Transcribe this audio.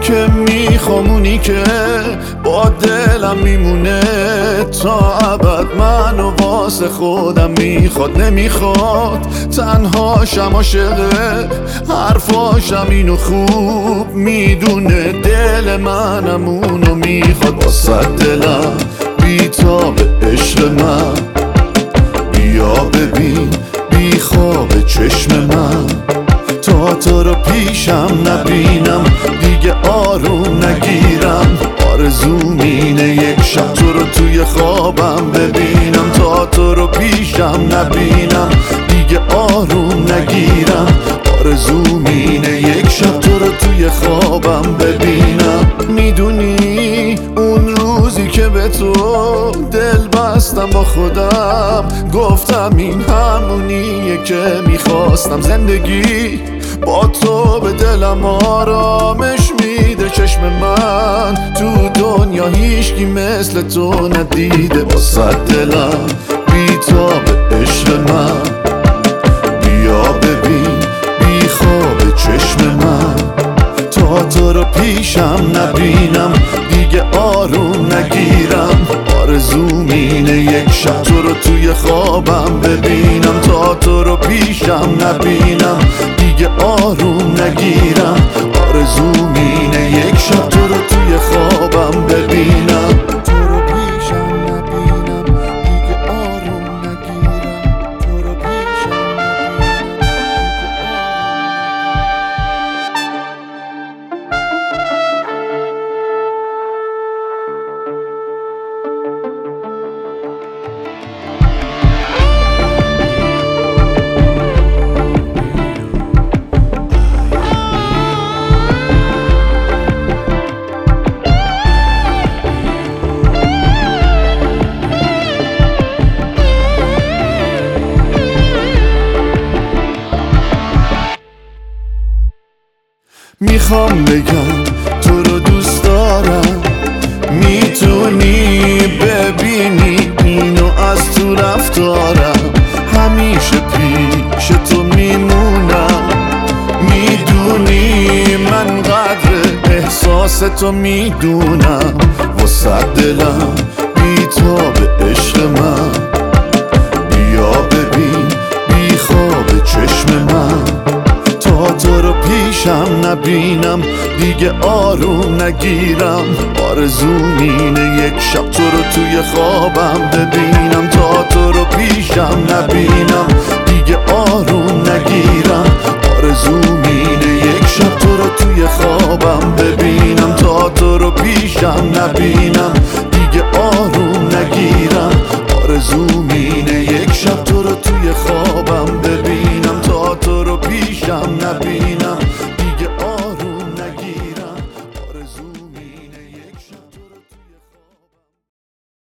که میخوام اونی که با دلم میمونه تا ابد، منو واسه خودم میخواد نمیخواد تنهاشم، عاشقه حرفاشم اینو خوب میدونه، دل منم اونو میخواد. واسه دلم بیتاب عشق من، بیا ببین بی خواب چشم من، تا تو رو پیشم نبینم دیگه آروم نگیرم، آرزوم اینه یک شب تو رو توی خوابم ببینم، تا تو رو پیشم نبینم دیگه آروم نگیرم، آرزوم اینه یک شب تو رو توی خوابم ببینم. میدونی اون روزی که به تو دل بستم با خودم، گفتم این همونیه که میخواستم، زندگی با تو به دلم آرامش میده، چشم من تو دنیا هیچکی مثل تو ندیده. واسه دلم بیتاب عشق من، بیا ببین بی خواب چشم من، تا تو رو پیشم نبینم دیگه آروم نگیرم، آرزوم اینه یک شب تو رو توی خوابم ببینم، تا تو رو پیشم نبینم دیگه آروم نگیرم، آرزوم اینه یک شب تو رو توی خوابم ببینم، تو رو پیشم نبینم دیگه آروم نگیرم، تو رو پیشم میخوام بگم تو رو دوست دارم، میتونی ببینی اینو از تو رفتارم، همیشه پیش تو میمونم، میدونی من قدر احساس تو میدونم. واسه دلم بیتاب عشق من، بیا ببین بی خواب چشم من، تا تو رو پیشم نبینم دیگه آروم نگیرم، آرزوم اینه یک شب تو رو توی خوابم ببینم، تا تو رو پیشم نبینم دیگه آروم نگیرم، آرزوم اینه یک شب تو رو توی خوابم ببینم، تا تو رو پیشم نبینم دیگه آروم نگیرم، آرزوم